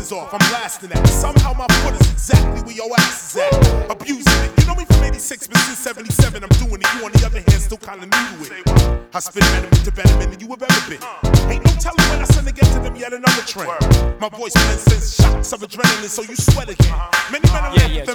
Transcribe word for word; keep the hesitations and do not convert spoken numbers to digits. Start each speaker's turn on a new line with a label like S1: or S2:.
S1: is off, I'm blasting that. Somehow my foot is exactly where your ass is at. Abusing it. You know me from eighty-six, but since seventy-seven I'm doing it. You on the other hand still kinda new to it. I spit venom into betterment than you have ever been. Ain't no telling when I send again to them yet another trend. My voice blends sense shocks of adrenaline, so you sweat again. Many men are
S2: yeah, yeah.